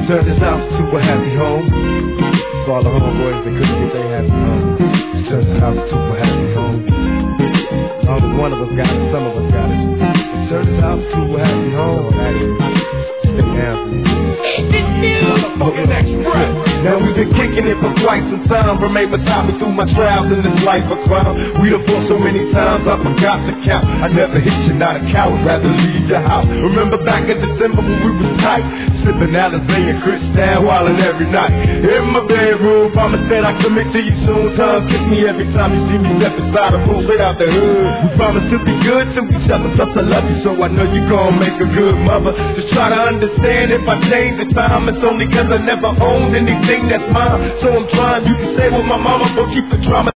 Turned his house to a happy home. For all the homeboys that couldn't get their happy home. Turned his house to a happy home. Only one of us got it, some of us got it. Turned his house to a happy home. Now we've been kicking it for quite some time. Remain beside me through my trials in this life of crime. We done fought so many times I forgot to count. I never hit you, not a coward, rather leave the house. Remember back in December when we was tight, sipping Alizé and Cristal, wildin' every night. In my bedroom, promise that I commit to you soon. Time kiss me every time you see me step inside the room, straight out the hood. We promise to be good to each other, plus I love you, so I know you gon' make a good mother. Just try to understand if I change the time, it's only cause I never owned anything that's mine. So I'm trying, you can say with my mama, but keep the drama.